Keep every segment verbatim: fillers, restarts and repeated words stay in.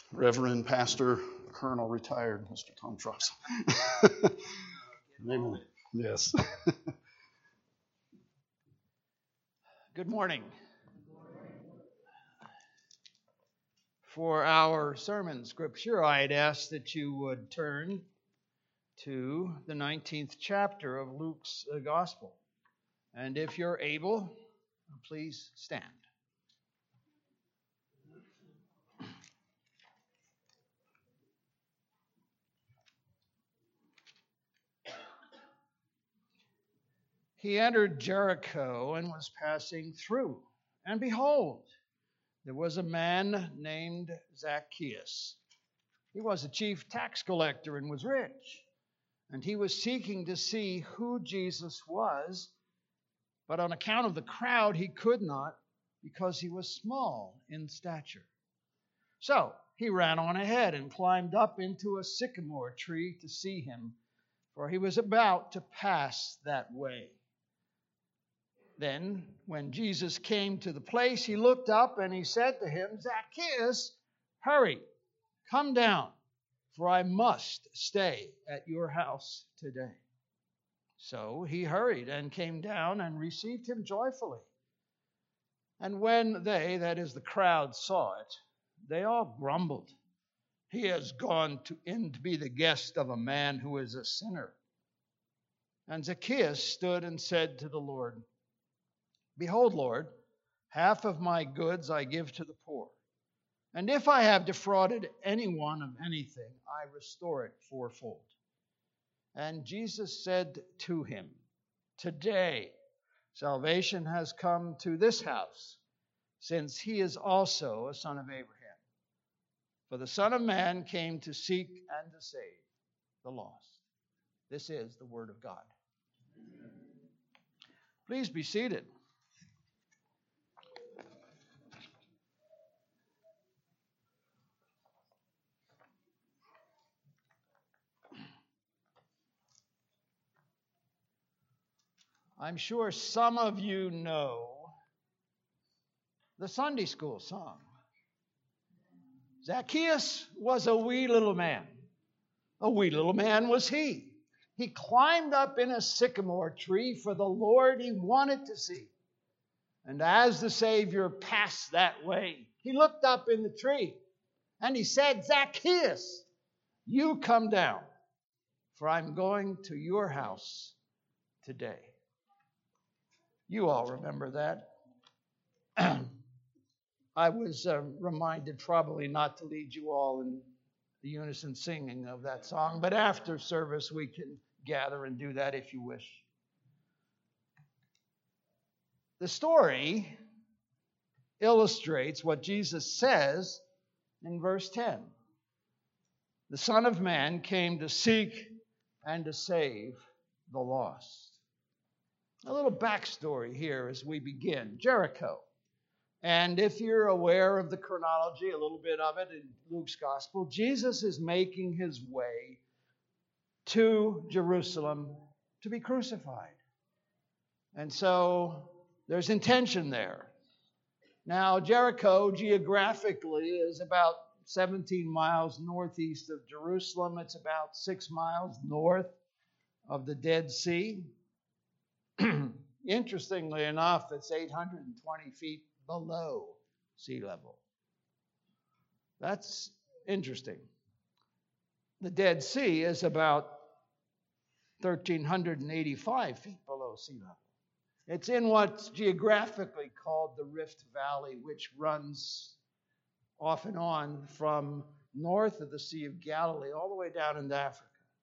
Reverend Pastor Colonel retired Mister Tom Troxel. Amen. Yes. Good morning. For our sermon scripture, I'd ask that you would turn to the nineteenth chapter of Luke's Gospel. And if you're able, please stand. He entered Jericho and was passing through. And behold, there was a man named Zacchaeus. He was a chief tax collector and was rich. And he was seeking to see who Jesus was, but on account of the crowd he could not, because he was small in stature. So he ran on ahead and climbed up into a sycamore tree to see him, for he was about to pass that way. Then, when Jesus came to the place, he looked up and he said to him, Zacchaeus, hurry, come down, for I must stay at your house today. So he hurried and came down and received him joyfully. And when they, that is the crowd, saw it, they all grumbled. He has gone to, in to be the guest of a man who is a sinner. And Zacchaeus stood and said to the Lord, Behold, Lord, half of my goods I give to the poor. And if I have defrauded anyone of anything, I restore it fourfold. And Jesus said to him, Today salvation has come to this house, since he is also a son of Abraham. For the Son of Man came to seek and to save the lost. This is the word of God. Please be seated. I'm sure some of you know the Sunday school song. Zacchaeus was a wee little man. A wee little man was he. He climbed up in a sycamore tree for the Lord he wanted to see. And as the Savior passed that way, he looked up in the tree and he said, Zacchaeus, you come down, for I'm going to your house today. You all remember that. I was uh, reminded probably not to lead you all in the unison singing of that song, but after service we can gather and do that if you wish. The story illustrates what Jesus says in verse ten. The Son of Man came to seek and to save the lost. A little backstory here as we begin. Jericho. And if you're aware of the chronology, a little bit of it in Luke's Gospel, Jesus is making his way to Jerusalem to be crucified. And so there's intention there. Now, Jericho geographically is about seventeen miles northeast of Jerusalem. It's about six miles north of the Dead Sea. Interestingly enough, it's eight hundred twenty feet below sea level. That's interesting. The Dead Sea is about one thousand three hundred eighty-five feet below sea level. It's in what's geographically called the Rift Valley, which runs off and on from north of the Sea of Galilee all the way down into Africa.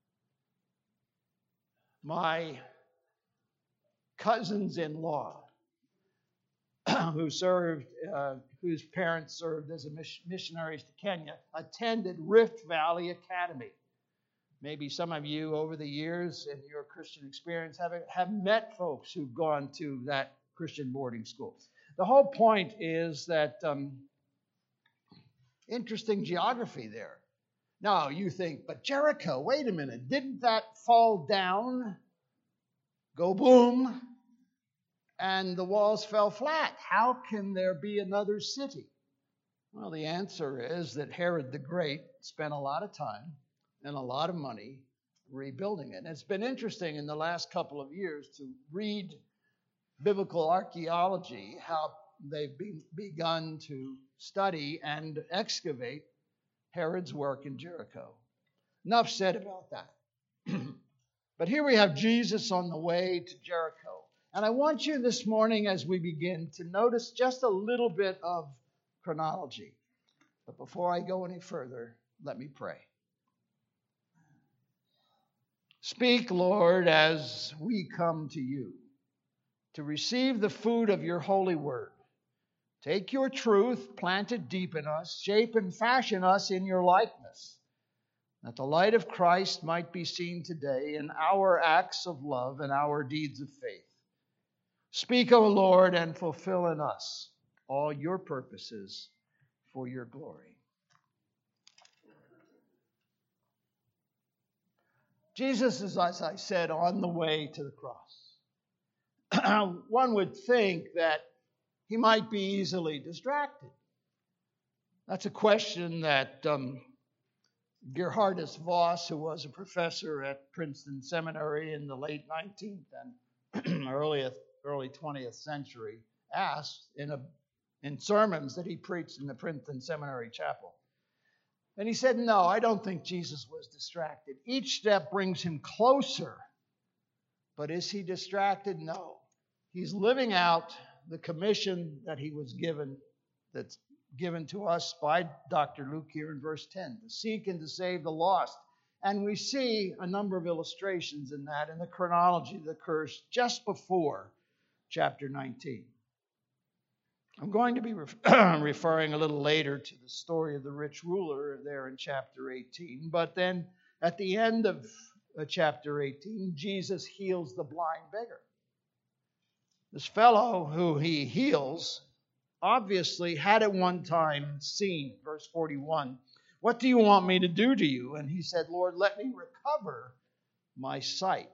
My cousins-in-law, who served, uh, whose parents served as a missionaries to Kenya, attended Rift Valley Academy. Maybe some of you over the years in your Christian experience have, have met folks who've gone to that Christian boarding school. The whole point is that um, interesting geography there. Now you think, but Jericho, wait a minute, didn't that fall down, go boom, and the walls fell flat? How can there be another city? Well, the answer is that Herod the Great spent a lot of time and a lot of money rebuilding it. And it's been interesting in the last couple of years to read biblical archaeology, how they've been, begun to study and excavate Herod's work in Jericho. Enough said about that. But here we have Jesus on the way to Jericho. And I want you this morning, as we begin, to notice just a little bit of chronology. But before I go any further, let me pray. Speak, Lord, as we come to you to receive the food of your holy word. Take your truth, plant it deep in us, shape and fashion us in your likeness, that the light of Christ might be seen today in our acts of love and our deeds of faith. Speak, O Lord, and fulfill in us all your purposes for your glory. Jesus is, as I said, on the way to the cross. One would think that he might be easily distracted. That's a question that um, Gerhardus Voss, who was a professor at Princeton Seminary in the late nineteenth and early, early twentieth century, asked in, a, in sermons that he preached in the Princeton Seminary chapel. And he said, no, I don't think Jesus was distracted. Each step brings him closer. But is he distracted? No. He's living out the commission that he was given, that's given to us by Doctor Luke here in verse ten, to seek and to save the lost. And we see a number of illustrations in that in the chronology that occurs just before chapter nineteen. I'm going to be referring a little later to the story of the rich ruler there in chapter eighteen. But then at the end of chapter eighteen, Jesus heals the blind beggar. This fellow who he heals obviously had at one time seen, verse forty-one, what do you want me to do to you? And he said, Lord, let me recover my sight.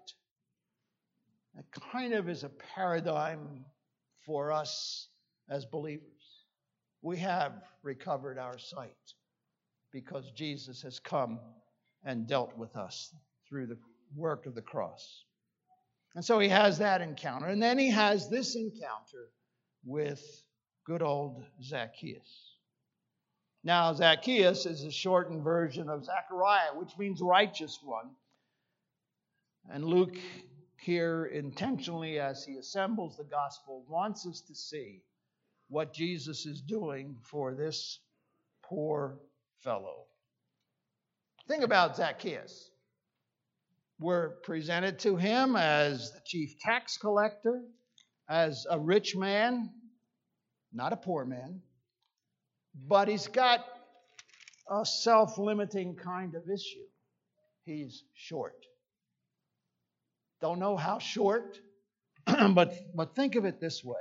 That kind of is a paradigm for us as believers. We have recovered our sight because Jesus has come and dealt with us through the work of the cross. And so he has that encounter. And then he has this encounter with good old Zacchaeus. Now, Zacchaeus is a shortened version of Zechariah, which means righteous one. And Luke here intentionally, as he assembles the gospel, wants us to see what Jesus is doing for this poor fellow. Think about Zacchaeus. We're presented to him as the chief tax collector, as a rich man, not a poor man, but he's got a self-limiting kind of issue. He's short. Don't know how short, but, but think of it this way.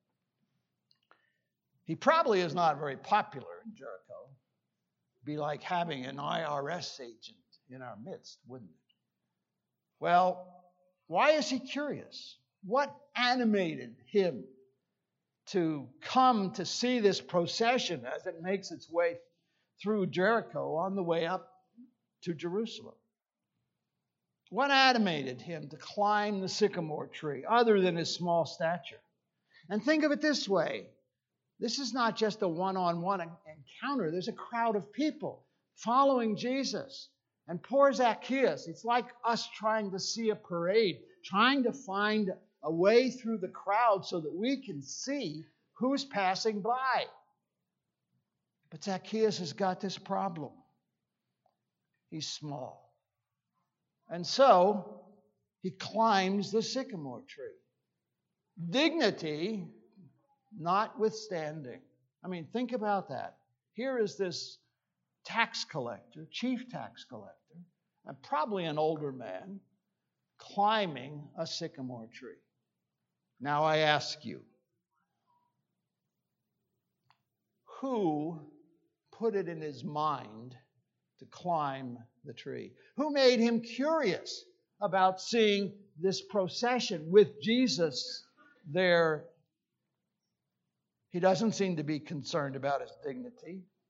He probably is not very popular in Jericho. Be like having an I R S agent in our midst, wouldn't it? Well, why is he curious? What animated him to come to see this procession as it makes its way through Jericho on the way up to Jerusalem? What animated him to climb the sycamore tree other than his small stature? And think of it this way. This is not just a one-on-one encounter. There's a crowd of people following Jesus. And poor Zacchaeus, it's like us trying to see a parade, trying to find a way through the crowd so that we can see who's passing by. But Zacchaeus has got this problem. He's small. And so he climbs the sycamore tree. Dignity notwithstanding. I mean, think about that. Here is this tax collector, chief tax collector, and probably an older man, climbing a sycamore tree. Now I ask you, who put it in his mind to climb the tree? Who made him curious about seeing this procession with Jesus there? He doesn't seem to be concerned about his dignity.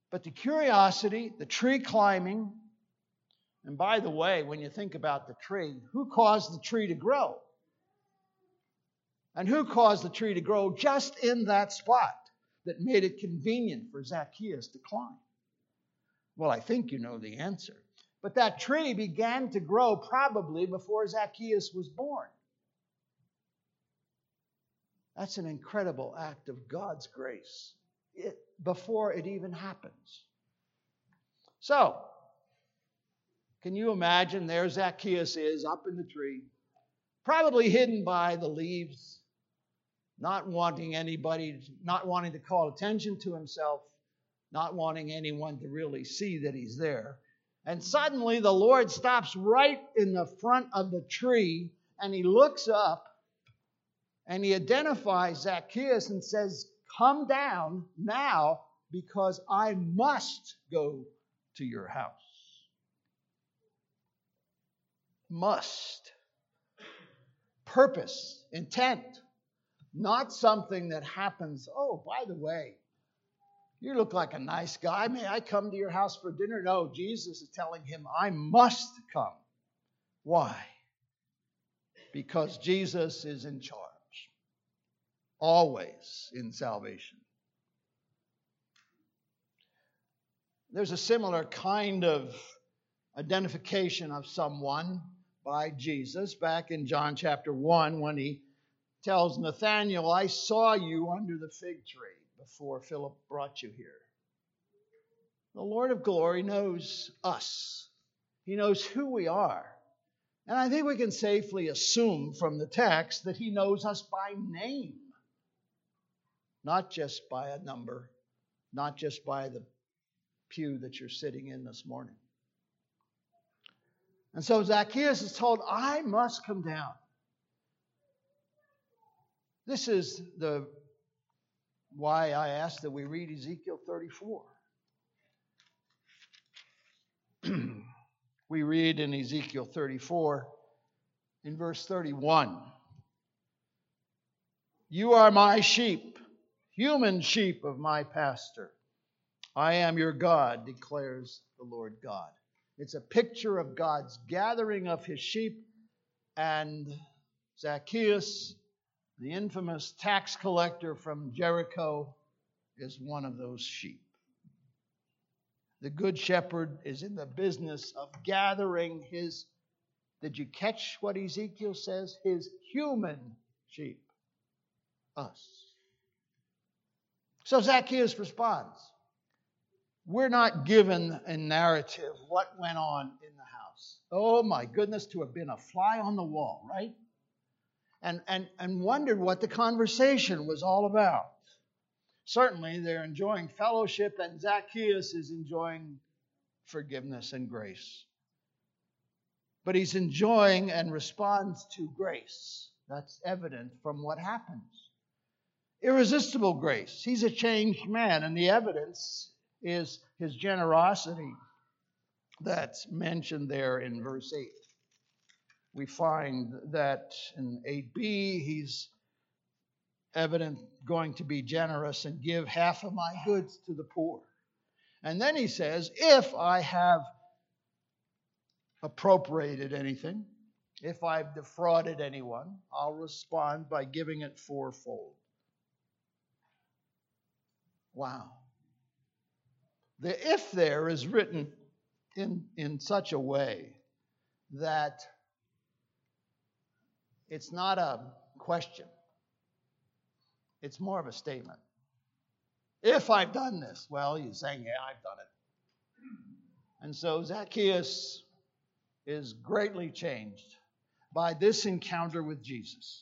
But the curiosity, the tree climbing, and by the way, when you think about the tree, who caused the tree to grow? And who caused the tree to grow just in that spot that made it convenient for Zacchaeus to climb? Well, I think you know the answer. But that tree began to grow probably before Zacchaeus was born. That's an incredible act of God's grace it, before it even happens. So, can you imagine there Zacchaeus is up in the tree, probably hidden by the leaves, not wanting anybody, not wanting to call attention to himself, not wanting anyone to really see that he's there. And suddenly the Lord stops right in the front of the tree, and he looks up and he identifies Zacchaeus and says, "Come down now, because I must go to your house." Must. Purpose, intent, not something that happens. Oh, by the way, you look like a nice guy. May I come to your house for dinner? No, Jesus is telling him, I must come. Why? Because Jesus is in charge. Always in salvation. There's a similar kind of identification of someone by Jesus back in John chapter one when he tells Nathanael, I saw you under the fig tree before Philip brought you here. The Lord of glory knows us. He knows who we are. And I think we can safely assume from the text that he knows us by name. Not just by a number, not just by the pew that you're sitting in this morning. And so Zacchaeus is told, I must come down. This is the why I asked that we read Ezekiel thirty-four. We read in Ezekiel thirty-four, in verse thirty-one, you are my sheep, human sheep of my pasture. I am your God, declares the Lord God. It's a picture of God's gathering of his sheep, and Zacchaeus, the infamous tax collector from Jericho, is one of those sheep. The good shepherd is in the business of gathering his, did you catch what Ezekiel says? His human sheep, us. So Zacchaeus responds. We're not given a narrative what went on in the house. Oh my goodness, to have been a fly on the wall, right? And, and, and wondered what the conversation was all about. Certainly, they're enjoying fellowship, and Zacchaeus is enjoying forgiveness and grace. But he's enjoying and responds to grace. That's evident from what happens. Irresistible grace. He's a changed man, and the evidence is his generosity that's mentioned there in verse eight. We find that in eight b, he's evident going to be generous and give half of my goods to the poor. And then he says, if I have appropriated anything, if I've defrauded anyone, I'll respond by giving it fourfold. Wow. The if there is written in, in such a way that it's not a question. It's more of a statement. If I've done this, well, you're saying, yeah, I've done it. And so Zacchaeus is greatly changed by this encounter with Jesus.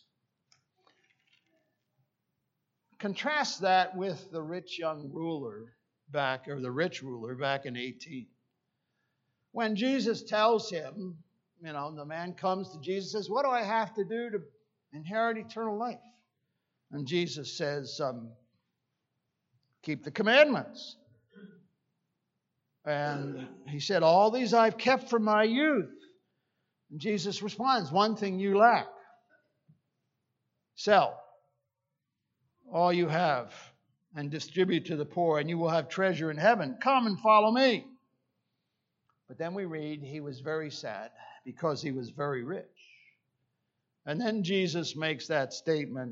Contrast that with the rich young ruler back, or the rich ruler back in eighteen. When Jesus tells him, you know, the man comes to Jesus and says, what do I have to do to inherit eternal life? And Jesus says, um, keep the commandments. And he said, all these I've kept from my youth. And Jesus responds, one thing you lack. Sell all you have and distribute to the poor, and you will have treasure in heaven. Come and follow me. But then we read he was very sad because he was very rich. And then Jesus makes that statement,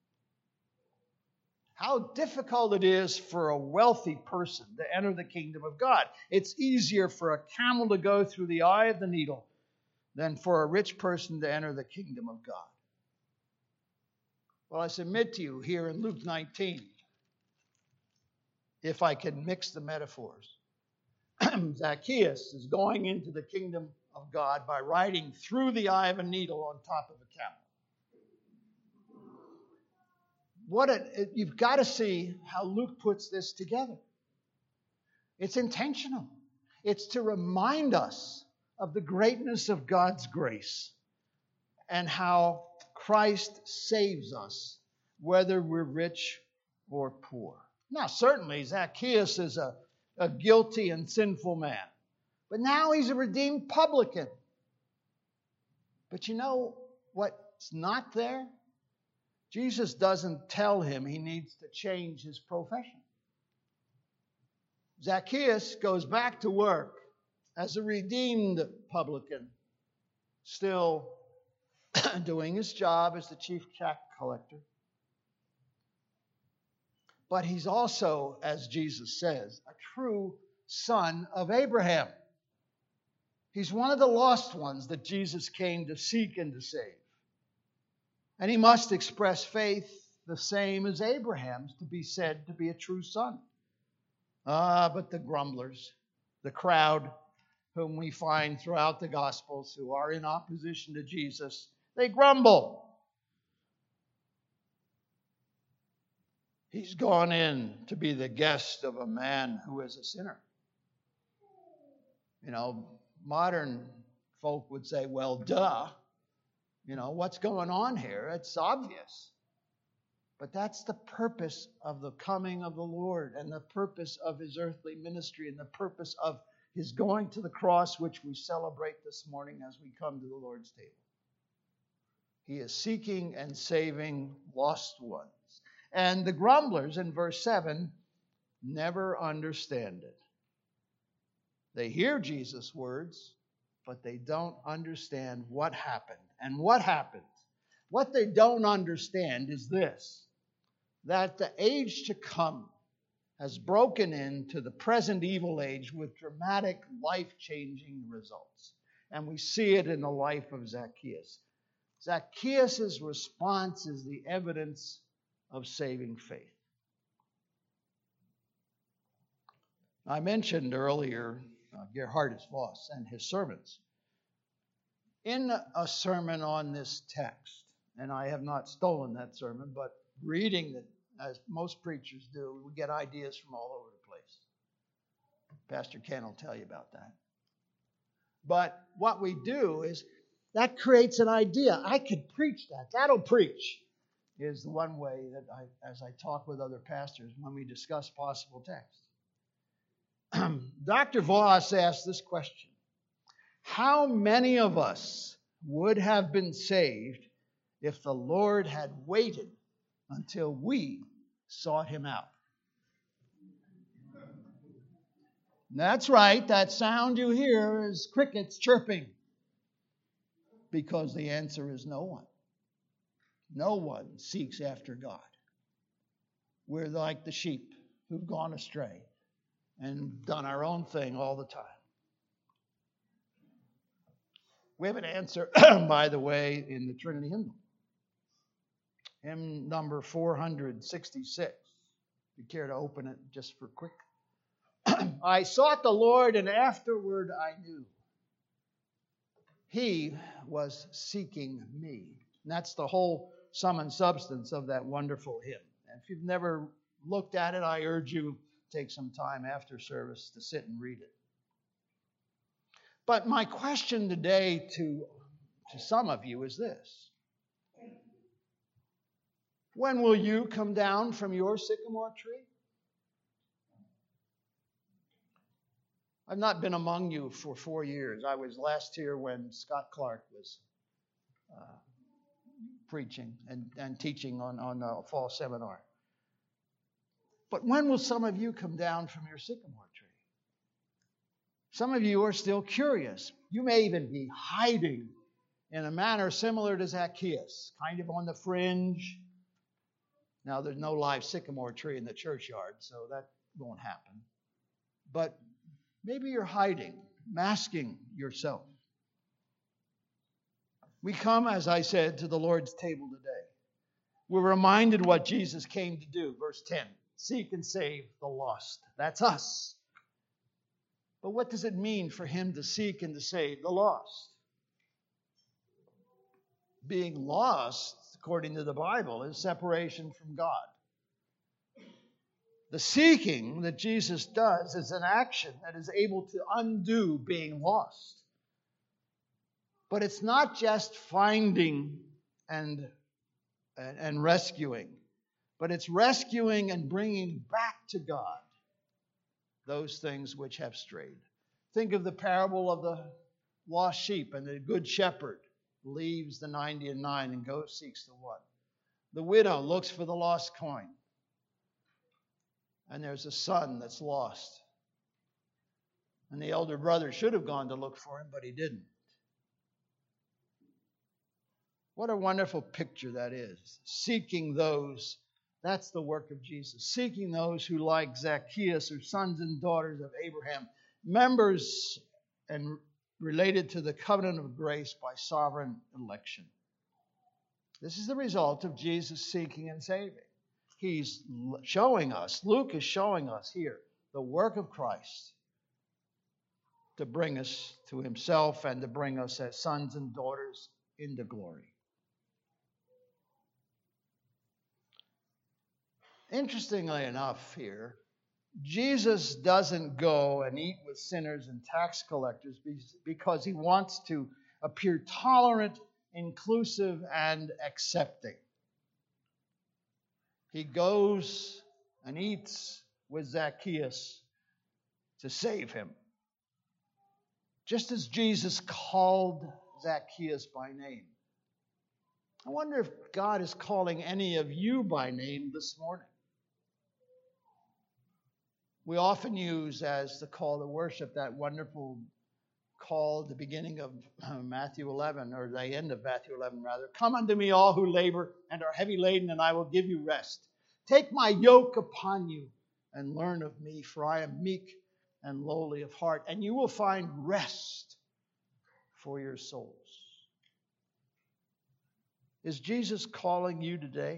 how difficult it is for a wealthy person to enter the kingdom of God. It's easier for a camel to go through the eye of the needle than for a rich person to enter the kingdom of God. Well, I submit to you here in Luke nineteen, if I can mix the metaphors, Zacchaeus is going into the kingdom of God by riding through the eye of a needle on top of a camel. What a, you've got to see how Luke puts this together. It's intentional. It's to remind us of the greatness of God's grace and how Christ saves us, whether we're rich or poor. Now, certainly Zacchaeus is a, a guilty and sinful man, but now he's a redeemed publican. But you know what's not there? Jesus doesn't tell him he needs to change his profession. Zacchaeus goes back to work as a redeemed publican, still doing his job as the chief tax collector. But he's also, as Jesus says, a true son of Abraham. He's one of the lost ones that Jesus came to seek and to save. And he must express faith the same as Abraham's to be said to be a true son. Ah, but the grumblers, the crowd whom we find throughout the Gospels who are in opposition to Jesus, they grumble. He's gone in to be the guest of a man who is a sinner. You know, modern folk would say, well, duh. You know, what's going on here? It's obvious. But that's the purpose of the coming of the Lord and the purpose of his earthly ministry and the purpose of his going to the cross, which we celebrate this morning as we come to the Lord's table. He is seeking and saving lost ones. And the grumblers in verse seven never understand it. They hear Jesus' words, but they don't understand what happened. And what happened? What they don't understand is this, that the age to come has broken into the present evil age with dramatic, life-changing results. And we see it in the life of Zacchaeus. Zacchaeus' response is the evidence of saving faith. I mentioned earlier uh, Gerhardus Voss and his sermons. In a sermon on this text, and I have not stolen that sermon, but reading it, as most preachers do, we get ideas from all over the place. Pastor Ken will tell you about that. But what we do is that creates an idea. I could preach that. That'll preach. Is the one way that I, as I talk with other pastors when we discuss possible texts. Doctor Voss asked this question. How many of us would have been saved if the Lord had waited until we sought him out? That's right. That sound you hear is crickets chirping. Because the answer is no one. No one seeks after God. We're like the sheep who've gone astray and done our own thing all the time. We have an answer, by the way, in the Trinity hymnal. Hymn number four hundred sixty-six. If you care to open it just for quick. I sought the Lord and afterward I knew. He was seeking me. And that's the whole sum and substance of that wonderful hymn. And if you've never looked at it, I urge you to take some time after service to sit and read it. But my question today to, to some of you is this. When will you come down from your sycamore tree? I've not been among you for four years. I was last here when Scott Clark was uh, preaching and, and teaching on, on a fall seminar. But when will some of you come down from your sycamore tree? Some of you are still curious. You may even be hiding in a manner similar to Zacchaeus, kind of on the fringe. Now, there's no live sycamore tree in the churchyard, so that won't happen. But maybe you're hiding, masking yourself. We come, as I said, to the Lord's table today. We're reminded what Jesus came to do. Verse ten, seek and save the lost. That's us. But what does it mean for him to seek and to save the lost? Being lost, according to the Bible, is separation from God. The seeking that Jesus does is an action that is able to undo being lost. But it's not just finding and, and, and rescuing, but it's rescuing and bringing back to God those things which have strayed. Think of the parable of the lost sheep, and the good shepherd leaves the ninety and nine and goes seeks the one. The widow looks for the lost coin. And there's a son that's lost. And the elder brother should have gone to look for him, but he didn't. What a wonderful picture that is. Seeking those, that's the work of Jesus. Seeking those who, like Zacchaeus, are sons and daughters of Abraham, members and related to the covenant of grace by sovereign election. This is the result of Jesus seeking and saving. He's showing us, Luke is showing us here, the work of Christ to bring us to himself and to bring us as sons and daughters into glory. Interestingly enough here, Jesus doesn't go and eat with sinners and tax collectors because he wants to appear tolerant, inclusive, and accepting. He goes and eats with Zacchaeus to save him. Just as Jesus called Zacchaeus by name. I wonder if God is calling any of you by name this morning. We often use as the call to worship that wonderful call at the beginning of Matthew eleven, or the end of Matthew eleven rather. Come unto me all who labor and are heavy laden, and I will give you rest. Take my yoke upon you and learn of me, for I am meek and lowly of heart, and you will find rest for your souls. Is Jesus calling you today?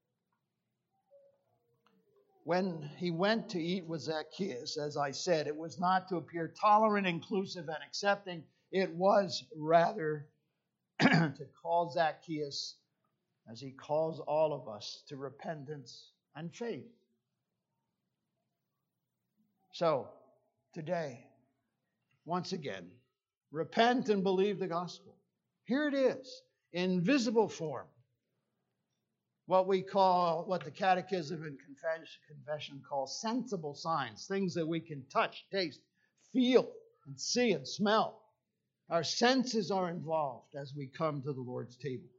When he went to eat with Zacchaeus, as I said, it was not to appear tolerant, inclusive, and accepting. It was rather to call Zacchaeus, as he calls all of us, to repentance and faith. So, today, once again, repent and believe the gospel. Here it is, in visible form. What we call, what the Catechism and Confession, confession call sensible signs, things that we can touch, taste, feel, and see and smell. Our senses are involved as we come to the Lord's table.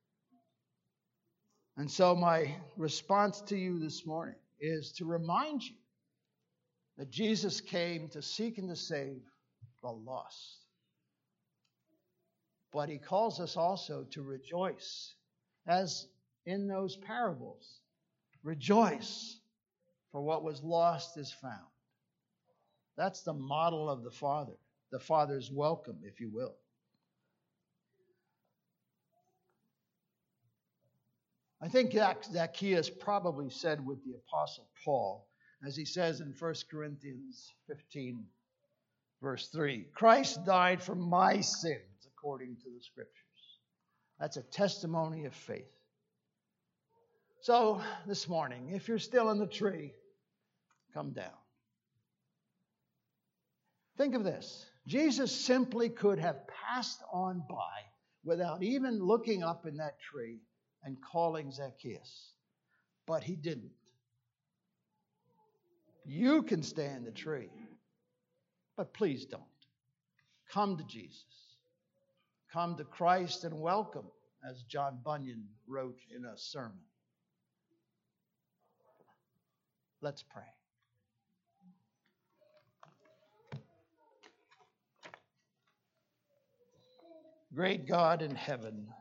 And so my response to you this morning is to remind you that Jesus came to seek and to save the lost. But he calls us also to rejoice, as in those parables. Rejoice, for what was lost is found. That's the model of the Father, the Father's welcome, if you will. I think Zacchaeus probably said with the Apostle Paul, as he says in First Corinthians fifteen, verse three, Christ died for my sins according to the Scriptures. That's a testimony of faith. So, this morning, if you're still in the tree, come down. Think of this. Jesus simply could have passed on by without even looking up in that tree and calling Zacchaeus. But he didn't. You can stay in the tree, but please don't. Come to Jesus. Come to Christ and welcome, as John Bunyan wrote in a sermon. Let's pray. Great God in heaven,